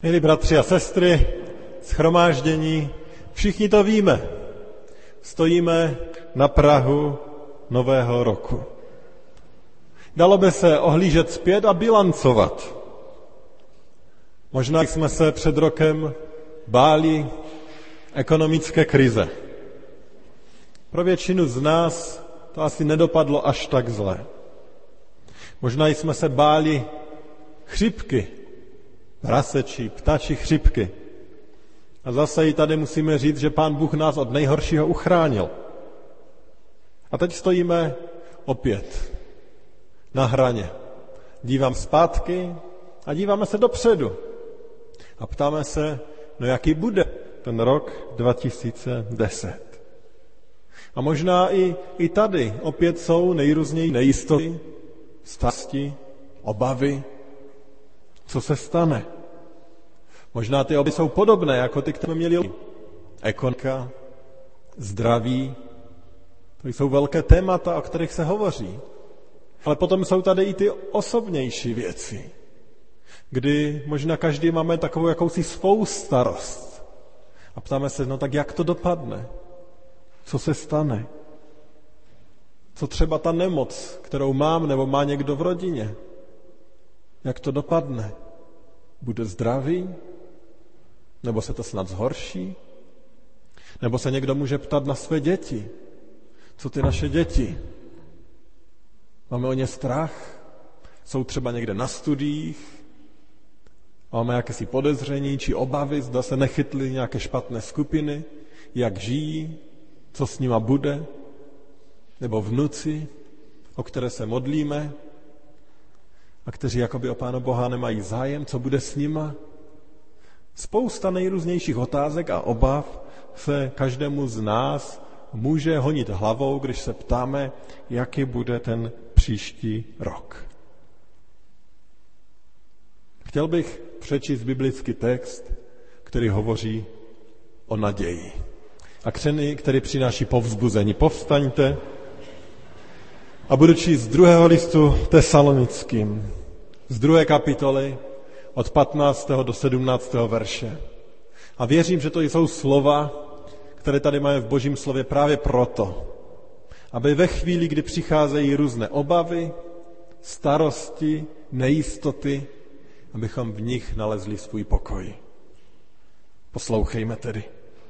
Milí bratři a sestry, shromáždění, všichni to víme. Stojíme na prahu nového roku. Dalo by se ohlížet zpět a bilancovat. Možná jsme se před rokem báli ekonomické krize. Pro většinu z nás to asi nedopadlo až tak zle. Možná jsme se báli chřipky, prasečí, ptačí chřipky. A zase i tady musíme říct, že Pán Bůh nás od nejhoršího uchránil. A teď stojíme opět na hraně. Dívám zpátky a díváme se dopředu. A ptáme se, no jaký bude ten rok 2010. A možná i tady opět jsou nejrůznější nejistoty, starosti, obavy. Co se stane? Možná ty obavy jsou podobné, jako ty, které měli ekonomika, zdraví. To jsou velké témata, o kterých se hovoří. Ale potom jsou tady i ty osobnější věci, kdy možná každý máme takovou jakousi svou starost. A ptáme se, no tak jak to dopadne? Co se stane? Co třeba ta nemoc, kterou mám nebo má někdo v rodině? Jak to dopadne? Bude zdravý? Nebo se to snad zhorší? Nebo se někdo může ptát na své děti? Co ty naše děti? Máme o ně strach? Jsou třeba někde na studiích? Máme jakési podezření či obavy, zda se nechytly nějaké špatné skupiny? Jak žijí? Co s nima bude? Nebo vnuci, o které se modlíme a kteří jakoby o Pána Boha nemají zájem, co bude s nima? Spousta nejrůznějších otázek a obav se každému z nás může honit hlavou, když se ptáme, jaký bude ten příští rok. Chtěl bych přečíst biblický text, který hovoří o naději a který přináší povzbuzení. Povstaňte a budu číst z 2. listu Tesalonickým, z 2. kapitoly od 15. do 17. verše. A věřím, že to jsou slova, které tady máme v Božím slově právě proto, aby ve chvíli, kdy přicházejí různé obavy, starosti, nejistoty, abychom v nich nalezli svůj pokoj. Poslouchejme tedy.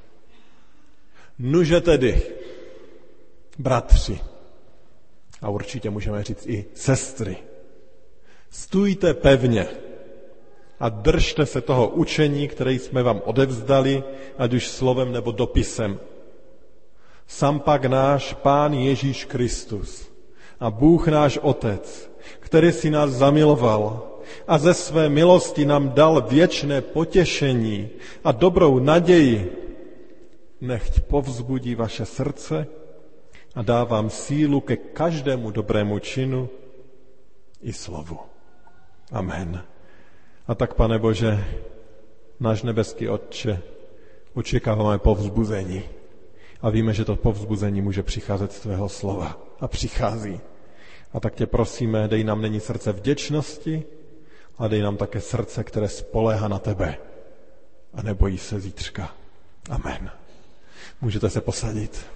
Nuže tedy, bratři, a určitě můžeme říct i sestry, stůjte pevně a držte se toho učení, které jsme vám odevzdali, ať už slovem nebo dopisem. Sam pak náš Pán Ježíš Kristus a Bůh náš Otec, který si nás zamiloval a ze své milosti nám dal věčné potěšení a dobrou naději, nechť povzbudí vaše srdce a dá vám sílu ke každému dobrému činu i slovu. Amen. A tak, Pane Bože, náš nebeský Otče, očekáváme povzbuzení. A víme, že to povzbuzení může přicházet z tvého slova. A přichází. A tak tě prosíme, dej nám nyní srdce vděčnosti a dej nám také srdce, které spoléhá na tebe a nebojí se zítřka. Amen. Můžete se posadit.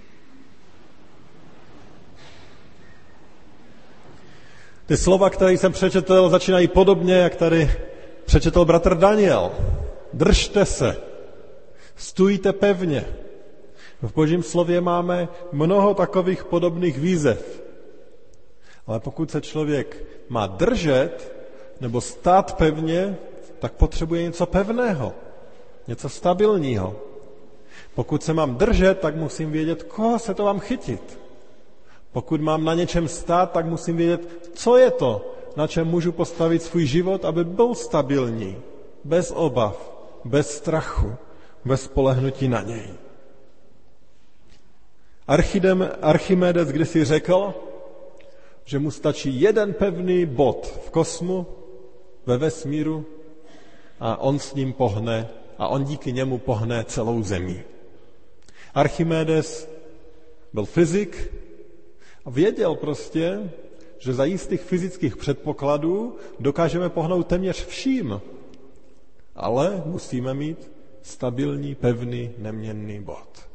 Ty slova, které jsem přečetl, začínají podobně, jak tady přečetl bratr Daniel. Držte se, stůjte pevně. V Božím slově máme mnoho takových podobných výzev. Ale pokud se člověk má držet nebo stát pevně, tak potřebuje něco pevného, něco stabilního. Pokud se mám držet, tak musím vědět, koho se to mám chytit. Pokud mám na něčem stát, tak musím vědět, co je to, na čem můžu postavit svůj život, aby byl stabilní, bez obav, bez strachu, bez spolehnutí na něj. Archimedes kdysi řekl, že mu stačí jeden pevný bod v kosmu, ve vesmíru a on s ním pohne a on díky němu pohne celou zemí. Archimedes byl fyzik a věděl prostě, že za jistých fyzických předpokladů dokážeme pohnout téměř vším. Ale musíme mít stabilní, pevný, neměnný bod.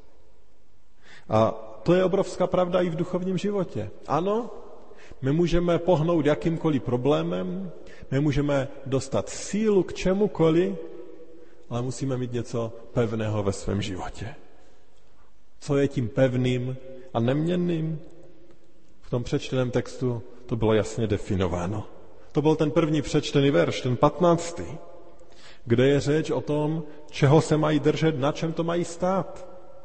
A to je obrovská pravda i v duchovním životě. Ano, my můžeme pohnout jakýmkoliv problémem, my můžeme dostat sílu k čemukoliv, ale musíme mít něco pevného ve svém životě. Co je tím pevným a neměnným? V tom přečteném textu to bylo jasně definováno. To byl ten první přečtený verš, ten 15., kde je řeč o tom, čeho se mají držet, na čem to mají stát.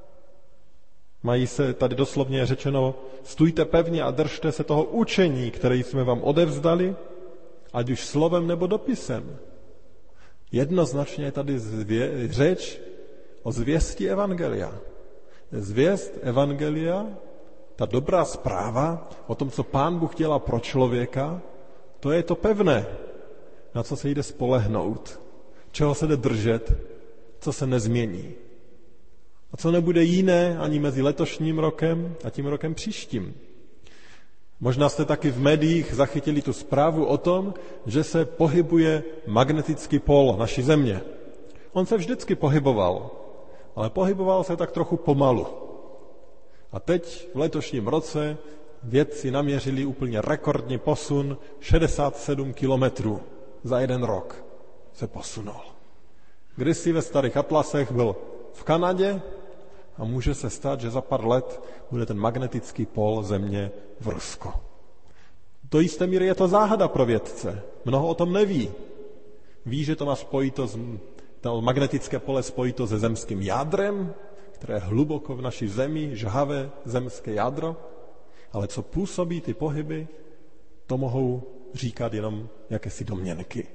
Mají se, tady doslovně je řečeno, stůjte pevně a držte se toho učení, které jsme vám odevzdali, ať už slovem nebo dopisem. Jednoznačně je tady řeč o zvěsti evangelia. Zvěst evangelia, ta dobrá zpráva o tom, co Pán Bůh dělá pro člověka, to je to pevné, na co se jde spolehnout, čeho se jde držet, co se nezmění. A co nebude jiné ani mezi letošním rokem a tím rokem příštím. Možná jste taky v médiích zachytili tu zprávu o tom, že se pohybuje magnetický pól naší země. On se vždycky pohyboval, ale pohyboval se tak trochu pomalu. A teď v letošním roce vědci naměřili úplně rekordní posun, 67 kilometrů za jeden rok se posunul. Kdysi ve starých atlasech byl v Kanadě a může se stát, že za pár let bude ten magnetický pól země v Rusku. Do jisté míry je to záhada pro vědce. Mnoho o tom neví. Ví, že to má spojito, to magnetické pole spojito se zemským jádrem, které je hluboko v naší zemi, žhavé zemské jádro, ale co působí ty pohyby, to mohou říkat jenom jakési domněnky.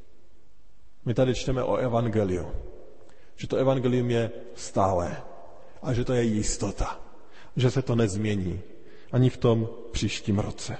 My tady čteme o evangeliu, že to evangelium je stálé a že to je jistota, že se to nezmění ani v tom příštím roce.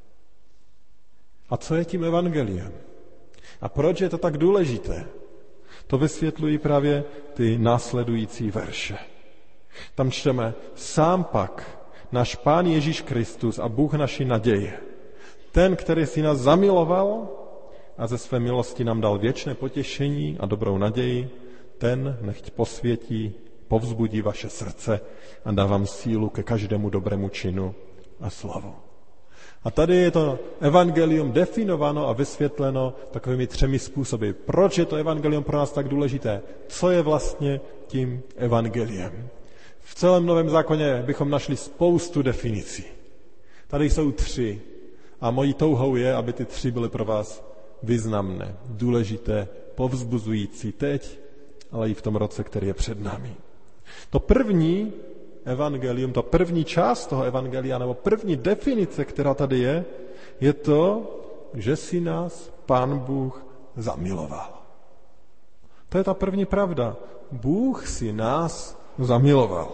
A co je tím evangeliem? A proč je to tak důležité? To vysvětlují právě ty následující verše. Tam čteme, sám pak náš Pán Ježíš Kristus a Bůh naší naděje, ten, který si nás zamiloval a ze své milosti nám dal věčné potěšení a dobrou naději, ten nechť posvětí, povzbudí vaše srdce a dá vám sílu ke každému dobrému činu a slovu. A tady je to evangelium definováno a vysvětleno takovými 3 způsoby. Proč je to evangelium pro nás tak důležité? Co je vlastně tím evangeliem? V celém Novém zákoně bychom našli spoustu definicí. Tady jsou 3 a mojí touhou je, aby ty 3 byly pro vás významné, důležité, povzbuzující teď, ale i v tom roce, který je před námi. To první evangelium, to první část toho evangelia, nebo první definice, která tady je to, že si nás Pán Bůh zamiloval. To je ta první pravda. Bůh si nás zamiloval.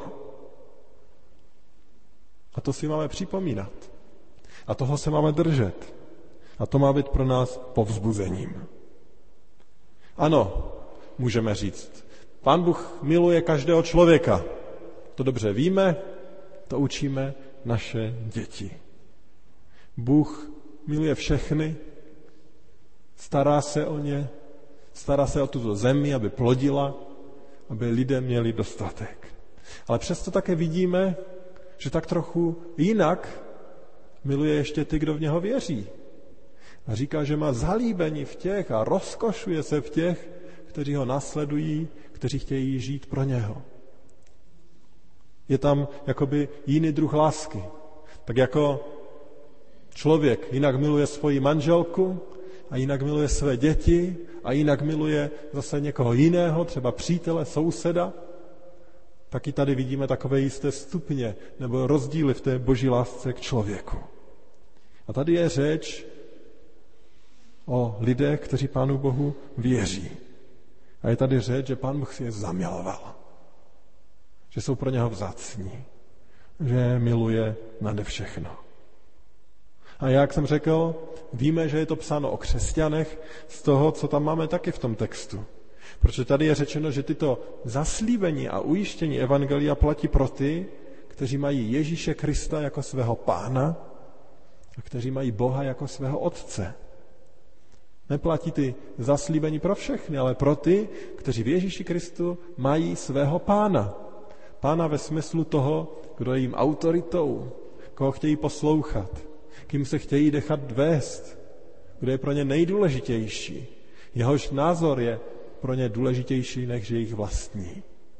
A to si máme připomínat. A toho se máme držet. A to má být pro nás povzbuzením. Ano, můžeme říct, Pán Bůh miluje každého člověka. To dobře víme, to učíme naše děti. Bůh miluje všechny, stará se o ně, stará se o tuto zemi, aby plodila, aby lidé měli dostatek. Ale přesto také vidíme, že tak trochu jinak miluje ještě ty, kdo v něho věří. A říká, že má zalíbení v těch a rozkošuje se v těch, kteří ho nasledují, kteří chtějí žít pro něho. Je tam jakoby jiný druh lásky. Tak jako člověk jinak miluje svoji manželku a jinak miluje své děti a jinak miluje zase někoho jiného, třeba přítele, souseda, tak i tady vidíme takové jisté stupně nebo rozdíly v té boží lásce k člověku. A tady je řeč o lidech, kteří Pánu Bohu věří. A je tady řeč, že Pán Bůh si je zamiloval. Že jsou pro něho vzácní. Že miluje nade všechno. A jak jsem řekl, víme, že je to psáno o křesťanech z toho, co tam máme taky v tom textu. Protože tady je řečeno, že tyto zaslíbení a ujištění evangelia platí pro ty, kteří mají Ježíše Krista jako svého Pána a kteří mají Boha jako svého Otce. Neplatí ty zaslíbení pro všechny, ale pro ty, kteří v Ježíši Kristu mají svého pána. Pána ve smyslu toho, kdo je jim autoritou, koho chtějí poslouchat, kým se chtějí dechat vést, kdo je pro ně nejdůležitější. Jehož názor je pro ně důležitější než jejich vlastní.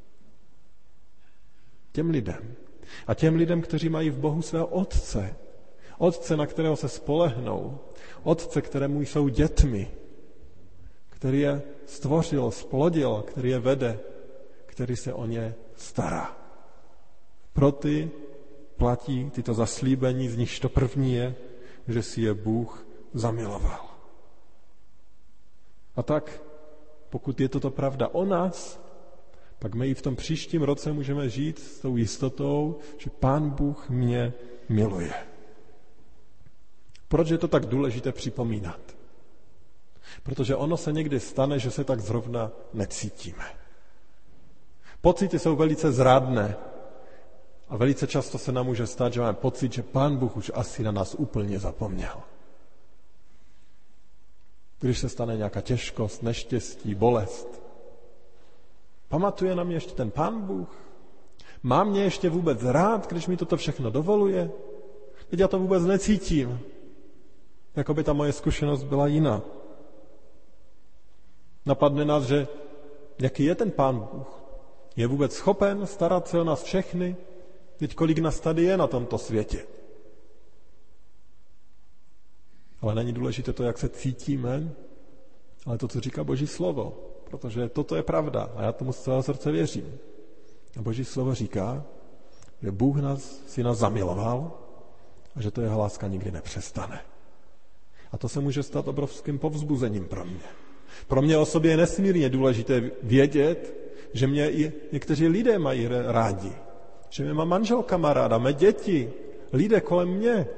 Těm lidem. A těm lidem, kteří mají v Bohu svého otce. Otce, na kterého se spolehnou. Otce, kterému jsou dětmi. Který je stvořil, splodil, který je vede, který se o ně stará. Pro ty platí tyto zaslíbení, z nichž to první je, že si je Bůh zamiloval. A tak, pokud je toto pravda o nás, pak my i v tom příštím roce můžeme žít s tou jistotou, že Pán Bůh mě miluje. Proč je to tak důležité připomínat? Protože ono se někdy stane, že se tak zrovna necítíme. Pocity jsou velice zrádné a velice často se nám může stát, že máme pocit, že Pán Bůh už asi na nás úplně zapomněl. Když se stane nějaká těžkost, neštěstí, bolest. Pamatuje na mě ještě ten Pán Bůh? Má mě ještě vůbec rád, když mi toto všechno dovoluje? Teď já to vůbec necítím. Jako by ta moje zkušenost byla jiná. Napadne nás, že jaký je ten Pán Bůh? Je vůbec schopen starat se o nás všechny? Teď kolik nás tady je na tomto světě? Ale není důležité to, jak se cítíme, ale to, co říká Boží slovo. Protože toto je pravda a já tomu z celého srdce věřím. A Boží slovo říká, že Bůh si nás zamiloval a že to jeho láska nikdy nepřestane. A to se může stát obrovským povzbuzením pro mě. Pro mě o sobě je nesmírně důležité vědět, že mě i někteří lidé mají rádi. Že mě má manželka má ráda, mé děti, lidé kolem mě.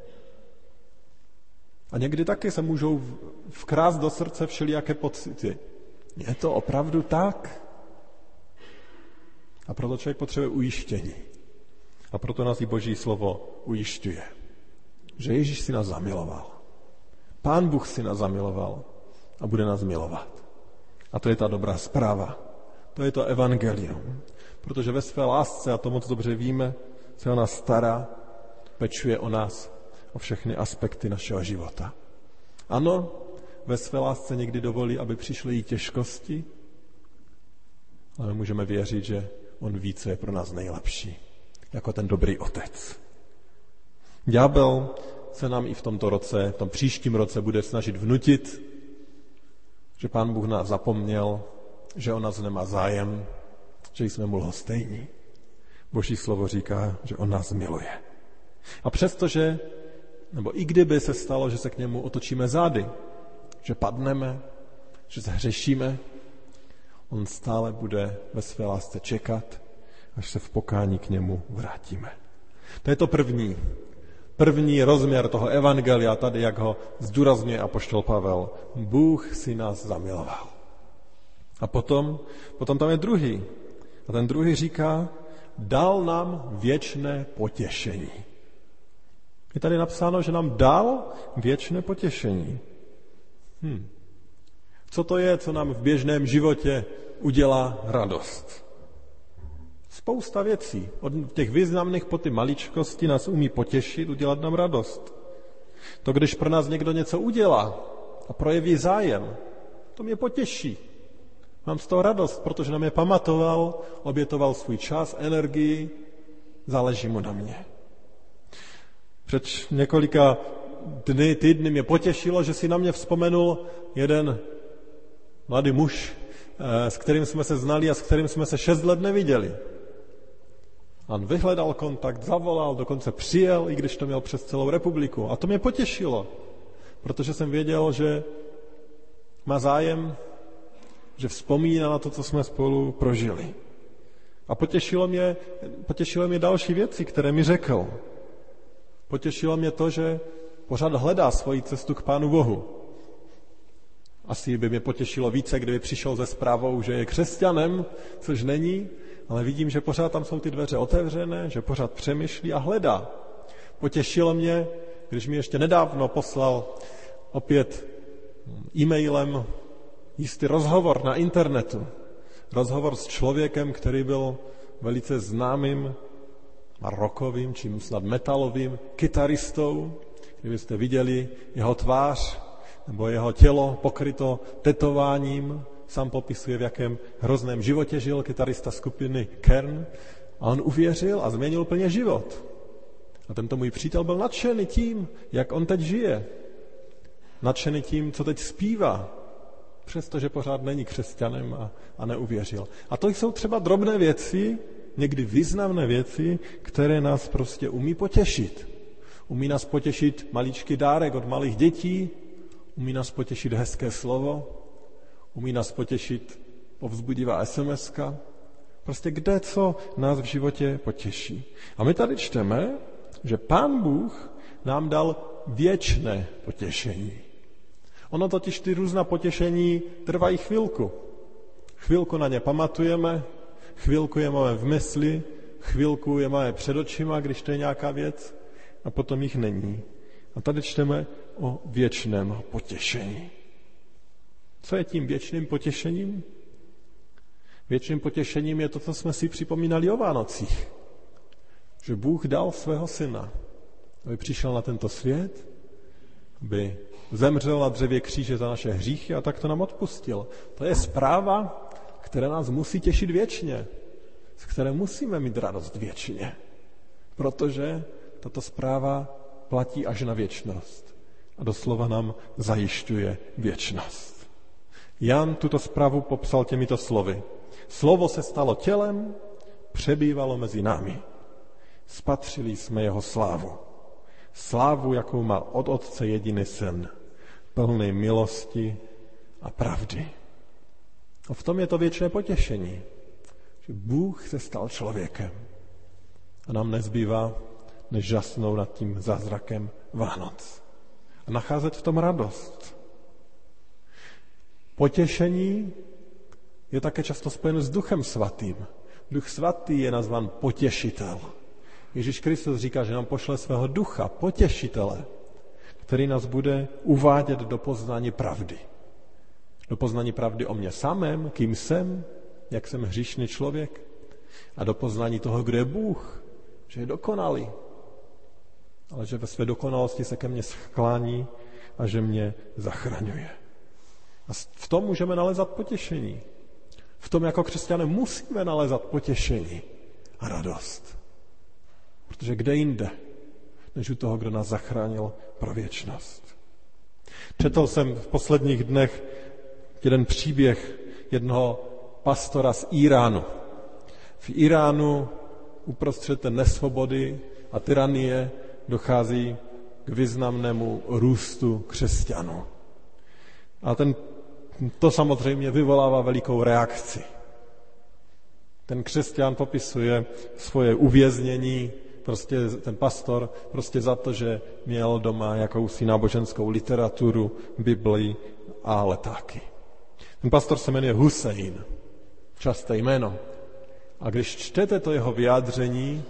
A někdy taky se můžou vkrást do srdce všelijaké pocity. Je to opravdu tak? A proto člověk potřebuje ujištění. A proto nás i Boží slovo ujišťuje. Že Ježíš si nás zamiloval. Pán Bůh si nás zamiloval a bude nás milovat. A to je ta dobrá zpráva. To je to evangelium. Protože ve své lásce, a to moc dobře víme, se o nás stará, pečuje o nás, o všechny aspekty našeho života. Ano, ve své lásce někdy dovolí, aby přišly i těžkosti, ale můžeme věřit, že on ví, co je pro nás nejlepší, jako ten dobrý otec. Ďábel se nám i v tomto roce, v tom příštím roce bude snažit vnutit, že Pán Bůh nás zapomněl, že o nás nemá zájem, že jsme mu lhostejní. Boží slovo říká, že on nás miluje. A přestože, nebo i kdyby se stalo, že se k němu otočíme zády, že padneme, že zhřešíme, on stále bude ve své lásce čekat, až se v pokání k němu vrátíme. To je to první rozměr toho evangelia, tady jak ho zdůrazňuje apoštol Pavel. Bůh si nás zamiloval. A potom tam je druhý. A ten druhý říká, dal nám věčné potěšení. Je tady napsáno, že nám dal věčné potěšení. Co to je, co nám v běžném životě udělá radost? Spousta věcí. Od těch významných po ty maličkosti nás umí potěšit, udělat nám radost. To, když pro nás někdo něco udělá a projeví zájem, to mě potěší. Mám z toho radost, protože na mě pamatoval, obětoval svůj čas, energii, záleží mu na mě. Před několika týdny mě potěšilo, že si na mě vzpomenul jeden mladý muž, s kterým jsme se znali a s kterým jsme se 6 let neviděli. On vyhledal kontakt, zavolal, dokonce přijel, i když to měl přes celou republiku. A to mě potěšilo, protože jsem věděl, že má zájem, že vzpomíná na to, co jsme spolu prožili. A potěšilo mě další věci, které mi řekl. Potěšilo mě to, že pořád hledá svoji cestu k Pánu Bohu. Asi by mě potěšilo více, kdyby přišel se zprávou, že je křesťanem, což není, ale vidím, že pořád tam jsou ty dveře otevřené, že pořád přemýšlí a hledá. Potěšilo mě, když mi ještě nedávno poslal opět e-mailem jistý rozhovor na internetu. Rozhovor s člověkem, který byl velice známým rockovým, či snad metalovým kytaristou. Kdybyste viděli jeho tvář nebo jeho tělo pokryto tetováním, sám popisuje, v jakém hrozném životě žil kytarista skupiny Kern, a on uvěřil a změnil plně život. A tento můj přítel byl nadšený tím, jak on teď žije. Nadšený tím, co teď zpívá, přestože pořád není křesťanem a neuvěřil. A to jsou třeba drobné věci, někdy významné věci, které nás prostě umí potěšit. Umí nás potěšit maličký dárek od malých dětí, umí nás potěšit hezké slovo, umí nás potěšit povzbudivá SMS-ka. Prostě kde co nás v životě potěší. A my tady čteme, že Pán Bůh nám dal věčné potěšení. Ono totiž ty různá potěšení trvají chvilku. Chvilku na ně pamatujeme, chvilku je máme v mysli, chvilku je máme před očima, když to je nějaká věc, a potom jich není. A tady čteme o věčném potěšení. Co je tím věčným potěšením? Věčným potěšením je to, co jsme si připomínali o Vánocích. Že Bůh dal svého syna, aby přišel na tento svět, aby zemřel na dřevě kříže za naše hříchy a tak to nám odpustil. To je zpráva, která nás musí těšit věčně, z které musíme mít radost věčně, protože tato zpráva platí až na věčnost a doslova nám zajišťuje věčnost. Jan tuto zprávu popsal těmito slovy. Slovo se stalo tělem, přebývalo mezi námi. Spatřili jsme jeho slávu. Slávu, jakou má od Otce jediný syn, plný milosti a pravdy. A v tom je to věčné potěšení, že Bůh se stal člověkem. A nám nezbývá, než žasnout nad tím zázrakem Vánoc. A nacházet v tom radost. Potěšení je také často spojen s Duchem svatým. Duch svatý je nazvan potěšitel. Ježíš Kristus říká, že nám pošle svého ducha, potěšitele, který nás bude uvádět do poznání pravdy. Do poznání pravdy o mně samém, kým jsem, jak jsem hříšný člověk, a do poznání toho, kdo je Bůh, že je dokonalý, ale že ve své dokonalosti se ke mně sklání a že mě zachraňuje. A v tom můžeme nalézat potěšení. V tom jako křesťané musíme nalézat potěšení a radost. Protože kde jinde, než u toho, kdo nás zachránil pro věčnost. Četl jsem v posledních dnech jeden příběh jednoho pastora z Iránu. V Iránu uprostřed té nesvobody a tyranie dochází k významnému růstu křesťanů. A to samozřejmě vyvolává velikou reakci. Ten křesťan popisuje svoje uvěznění, ten pastor za to, že měl doma jakousi náboženskou literaturu, Biblii a letáky. Ten pastor se jmenuje Hussein, časté jméno. A když čtete to jeho vyjádření,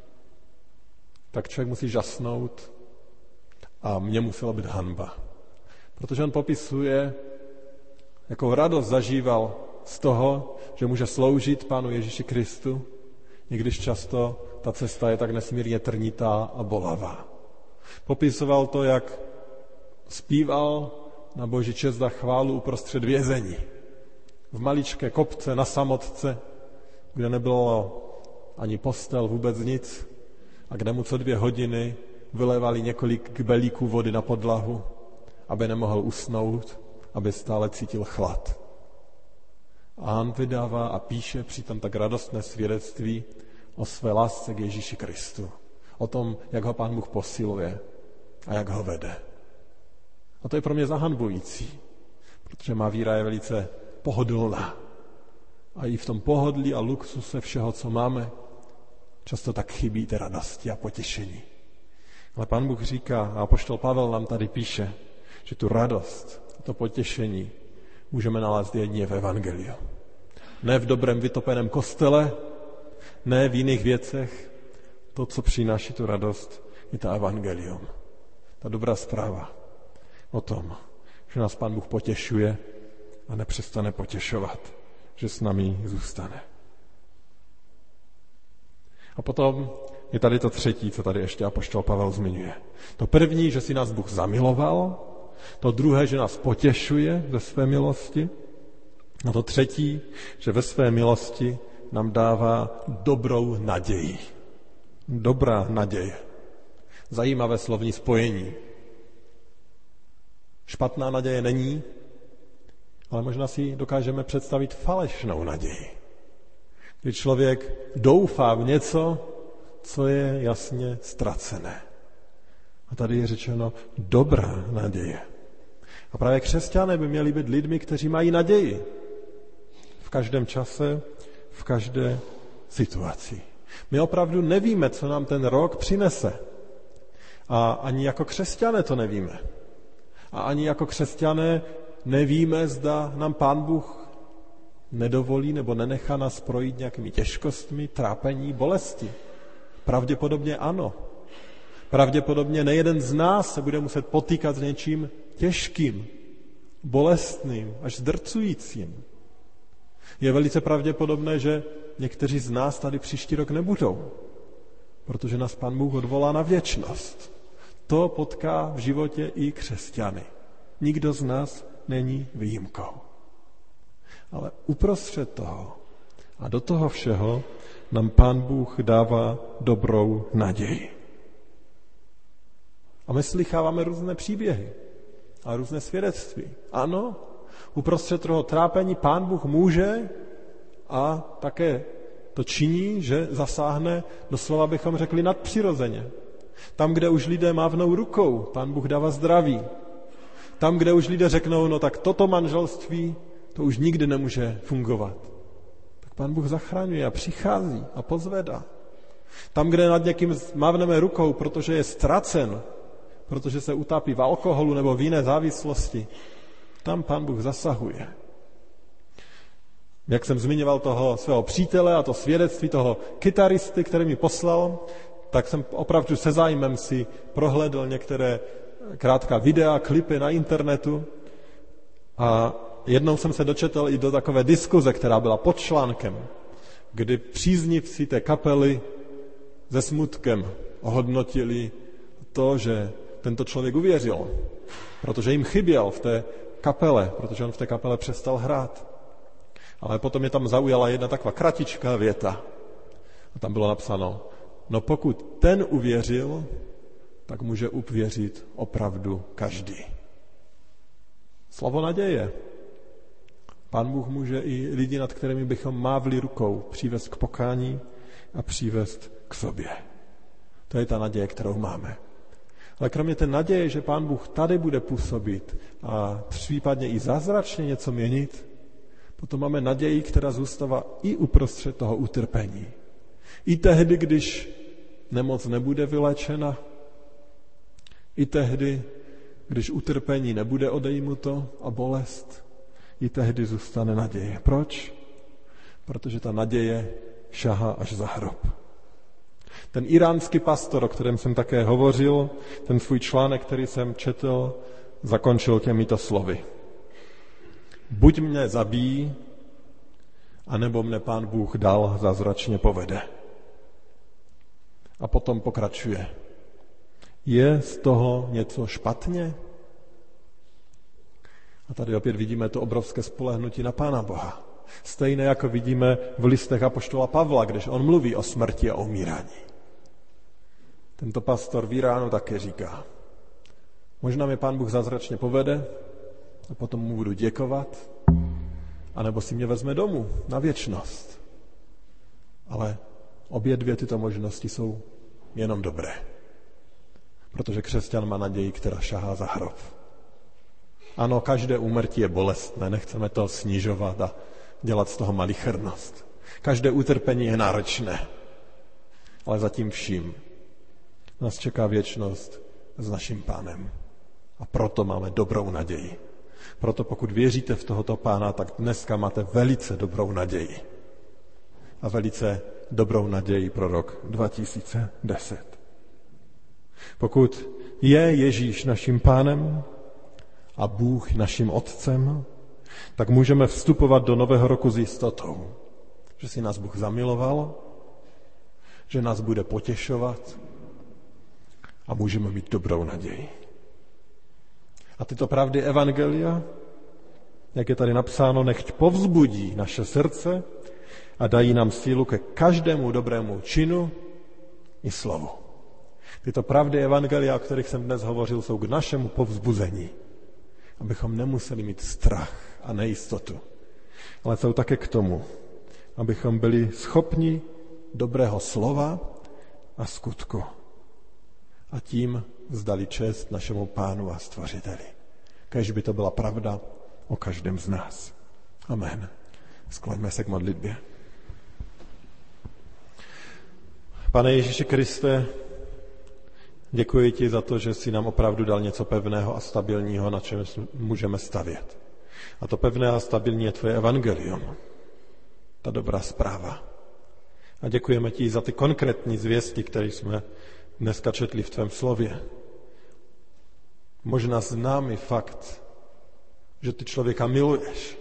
tak člověk musí žasnout a mně musela být hanba. Protože on popisuje, jakou radost zažíval z toho, že může sloužit Pánu Ježíši Kristu, i když často ta cesta je tak nesmírně trnitá a bolavá. Popisoval to, jak zpíval na Boží čest a chválu uprostřed vězení. V maličké kopce na samotce, kde nebylo ani postel, vůbec nic, a kde mu co 2 hodiny vylévali několik kbelíků vody na podlahu, aby nemohl usnout, aby stále cítil chlad. A on vydává a píše přitom tak radostné svědectví o své lásce k Ježíši Kristu. O tom, jak ho Pán Bůh posiluje a jak ho vede. A to je pro mě zahanbující, protože má víra je velice pohodlná. A i v tom pohodlí a luxuse všeho, co máme, často tak chybí té radosti a potěšení. Ale Pán Bůh říká, a apoštol Pavel nám tady píše, že tu radost, to potěšení můžeme nalézt jedině v evangeliu. Ne v dobrém vytopeném kostele, ne v jiných věcech. To, co přináší tu radost, je ta evangelium. Ta dobrá zpráva o tom, že nás Pán Bůh potěšuje a nepřestane potěšovat, že s námi zůstane. A potom je tady to třetí, co tady ještě apoštol Pavel zmiňuje. To první, že si nás Bůh zamiloval, to druhé, že nás potěšuje ze své milosti, a to třetí, že ve své milosti nám dává dobrou naději. Dobrá naděje. Zajímavé slovní spojení. Špatná naděje není, ale možná si dokážeme představit falešnou naději. Kdy člověk doufá v něco, co je jasně ztracené. A tady je řečeno dobrá naděje. A právě křesťané by měli být lidmi, kteří mají naději. V každém čase, v každé situaci. My opravdu nevíme, co nám ten rok přinese. A ani jako křesťané to nevíme. A ani jako křesťané nevíme, zda nám Pán Bůh nedovolí nebo nenechá nás projít nějakými těžkostmi, trápení, bolesti. Pravděpodobně ano. Pravděpodobně nejeden z nás se bude muset potýkat s něčím těžkým, bolestným, až zdrcujícím. Je velice pravděpodobné, že někteří z nás tady příští rok nebudou, protože nás Pán Bůh odvolá na věčnost. To potká v životě i křesťany. Nikdo z nás není výjimkou. Ale uprostřed toho a do toho všeho nám Pán Bůh dává dobrou naději. A my slycháváme různé příběhy a různé svědectví. Ano, uprostřed toho trápení Pán Bůh může a také to činí, že zasáhne, doslova bychom řekli, nadpřirozeně. Tam, kde už lidé mávnou rukou, Pán Bůh dává zdraví. Tam, kde už lidé řeknou, no tak toto manželství, to už nikdy nemůže fungovat. Tak Pán Bůh zachraňuje a přichází a pozvedá. Tam, kde nad někým mávneme rukou, protože je ztracen, protože se utápí v alkoholu nebo v jiné závislosti, tam Pán Bůh zasahuje. Jak jsem zmiňoval toho svého přítele a to svědectví toho kytaristy, který mi poslal, tak jsem opravdu se zájmem si prohlédl některé krátká videa, klipy na internetu a jednou jsem se dočetl i do takové diskuze, která byla pod článkem, kdy příznivci té kapely se smutkem ohodnotili to, že tento člověk uvěřil, protože jim chyběl v té kapele, protože on v té kapele přestal hrát. Ale potom je tam zaujala jedna taková kratičká věta. A tam bylo napsáno, no pokud ten uvěřil, tak může uvěřit opravdu každý. Slovo naděje. Pán Bůh může i lidi, nad kterými bychom mávli rukou, přivést k pokání a přivést k sobě. To je ta naděje, kterou máme. Ale kromě té naděje, že Pán Bůh tady bude působit a případně i zázračně něco měnit, potom máme naději, která zůstává i uprostřed toho utrpení. I tehdy, když nemoc nebude vylečena, i tehdy, když utrpení nebude odejmuto a bolest, i tehdy zůstane naděje. Proč? Protože ta naděje šahá až za hrob. Ten iránský pastor, o kterém jsem také hovořil, ten svůj článek, který jsem četl, zakončil těmito slovy. Buď mne zabijí, anebo mne Pán Bůh dál zázračně povede. A potom pokračuje. Je z toho něco špatně? A tady opět vidíme to obrovské spolehnutí na Pána Boha. Stejné jako vidíme v listech apoštola Pavla, když on mluví o smrti a umírání. Tento pastor v Iránu také říká, možná mě Pán Bůh zázračně povede a potom mu budu děkovat, anebo si mě vezme domů na věčnost. Ale obě dvě tyto možnosti jsou jenom dobré. Protože křesťan má naději, která šahá za hrob. Ano, každé úmrtí je bolestné, nechceme to snižovat a dělat z toho malichernost. Každé utrpení je náročné, ale zatím vším nás čeká věčnost s naším Pánem. A proto máme dobrou naději. Proto pokud věříte v tohoto Pána, tak dneska máte velice dobrou naději. A velice dobrou naději pro rok 2010. Pokud je Ježíš naším Pánem a Bůh naším Otcem, tak můžeme vstupovat do nového roku s jistotou, že si nás Bůh zamiloval, že nás bude potěšovat a můžeme mít dobrou naději. A tyto pravdy evangelia, jak je tady napsáno, nechť povzbudí naše srdce a dají nám sílu ke každému dobrému činu i slovu. Tyto pravdy evangelia, o kterých jsem dnes hovořil, jsou k našemu povzbuzení, abychom nemuseli mít strach a nejistotu, ale jsou také k tomu, abychom byli schopni dobrého slova a skutku a tím vzdali čest našemu Pánu a Stvořiteli. Kéž by to byla pravda o každém z nás. Amen. Skloňme se k modlitbě. Pane Ježíši Kriste, děkuji ti za to, že jsi nám opravdu dal něco pevného a stabilního, na čem můžeme stavět. A to pevné a stabilní je tvoje evangelium, ta dobrá zpráva. A děkujeme ti za ty konkrétní zvěsti, které jsme dneska četli v tvém slově. Možná známý fakt, že ty člověka miluješ.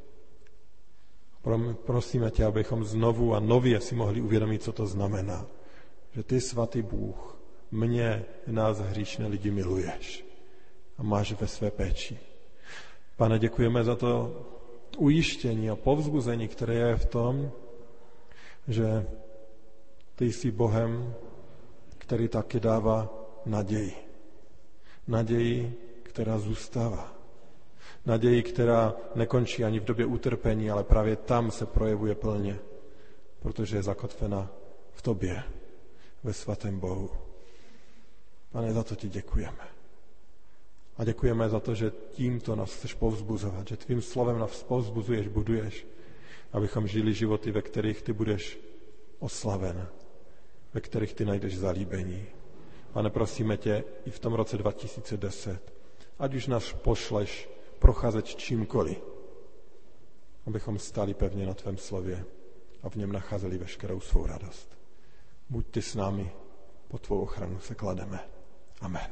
Prosíme tě, abychom znovu a nově si mohli uvědomit, co to znamená. Že ty, svatý Bůh, mě, nás hříšné lidi miluješ a máš ve své péči. Pane, děkujeme za to ujištění a povzbuzení, které je v tom, že ty jsi Bohem, který taky dává naději. Naději, která zůstává. Naději, která nekončí ani v době utrpení, ale právě tam se projevuje plně, protože je zakotvena v tobě, ve svatém Bohu. Pane, za to ti děkujeme. A děkujeme za to, že tímto nás chceš povzbuzovat, že tvým slovem nás povzbuzuješ, buduješ, abychom žili životy, ve kterých ty budeš oslaven, ve kterých ty najdeš zalíbení. Pane, prosíme tě i v tom roce 2010, ať už nás pošleš procházet čímkoliv, abychom stáli pevně na tvém slově a v něm nacházeli veškerou svou radost. Buď ty s námi, pod tvou ochranu se klademe. Amen.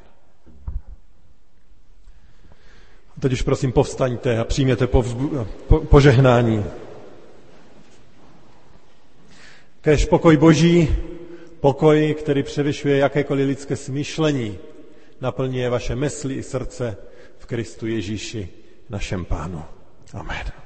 A teď už prosím povstaňte a přijměte požehnání. Kéž pokoj Boží, pokoj, který převyšuje jakékoliv lidské smýšlení, naplňuje vaše mysli i srdce v Kristu Ježíši, našem Pánu. Amen.